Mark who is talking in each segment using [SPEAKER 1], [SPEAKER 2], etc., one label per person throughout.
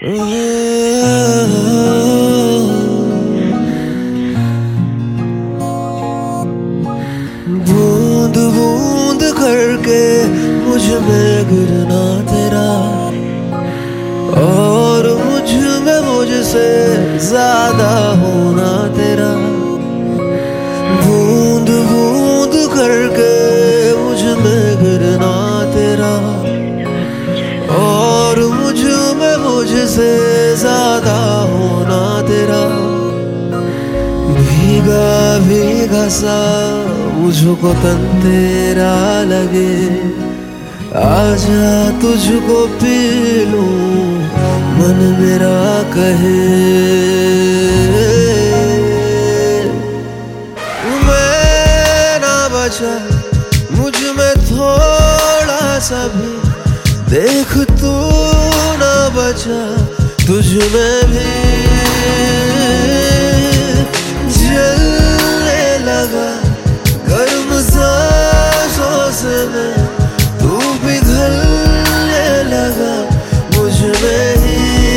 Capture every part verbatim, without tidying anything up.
[SPEAKER 1] बूंद बूंद करके मुझ में गिरना तेरा, और मुझ में मुझसे ज्यादा होना तेरा। बूंद बूंद करके मुझ में गिरना तेरा, और मुझ में मुझसे ज्यादा होना तेरा। भीगा भीगा सा मुझको तन तेरा लगे, आजा तुझको पी लूं मन मेरा कहे। मैं ना बचा मुझ में थोड़ा सा भी, देख तू ना बचा तुझ में भी। जलने लगा गर्म सांसों से मैं, तू पिघलने लगा मुझ में ही।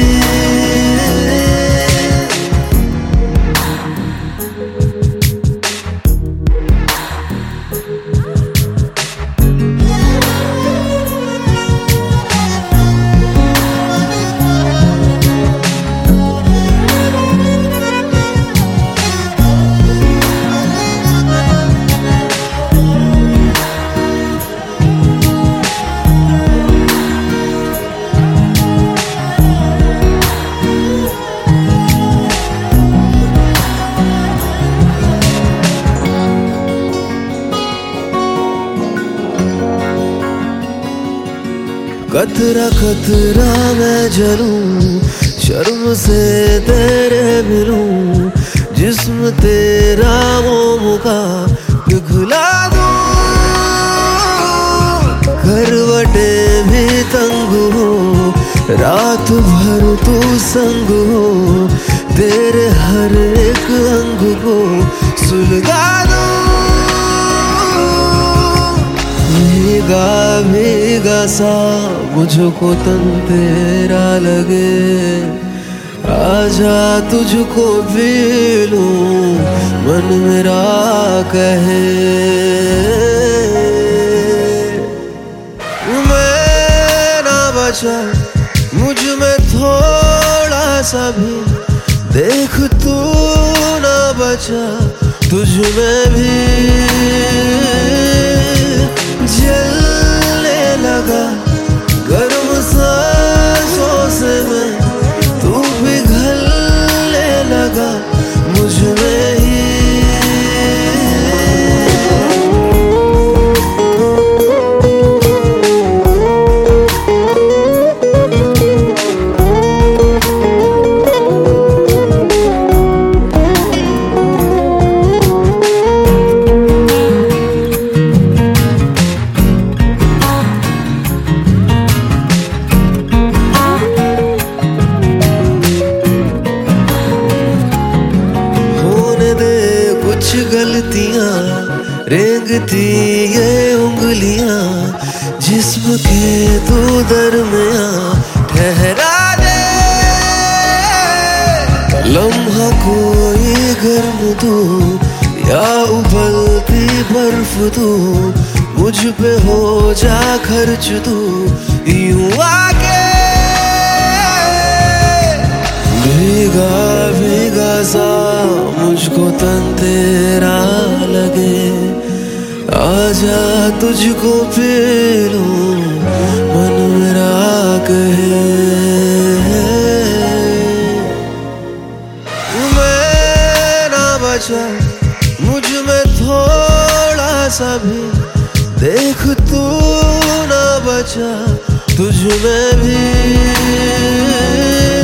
[SPEAKER 1] कतरा कतरा मैं जलूं, शर्म से तेरे मिलूं, जिस्म तेरा मोम का पिघला दूं। करवटे भी तंग हो, रात भर तू संग हो, तेरे हर एक अंग को सुलगा दूं। भीगा भीगा सा मुझको तन तेरा लगे, आजा तुझको पी लूं मन मेरा कहे। मैं ना बचा मुझ में थोड़ा सा भी, देख तू ना बचा तुझ में भी। जलने लगा गर्म सांसों से मैं, तू पिघलने लगा मुझ में ही। गलतियां रेंगती ये उंगलियां, जिस्म के तू दरमियां ठहरा दे। लम्हा कोई गर्म तू या उबलती बर्फ तू, मुझ पे हो जा खर्च तू यूं आके। भीगा भीगा सा मुझको तन तेरा लगे, आजा तुझको पी लूं मन मेरा कहे। मैं ना बचा मुझ में थोड़ा सा भी, देख तू ना बचा तुझ में भी।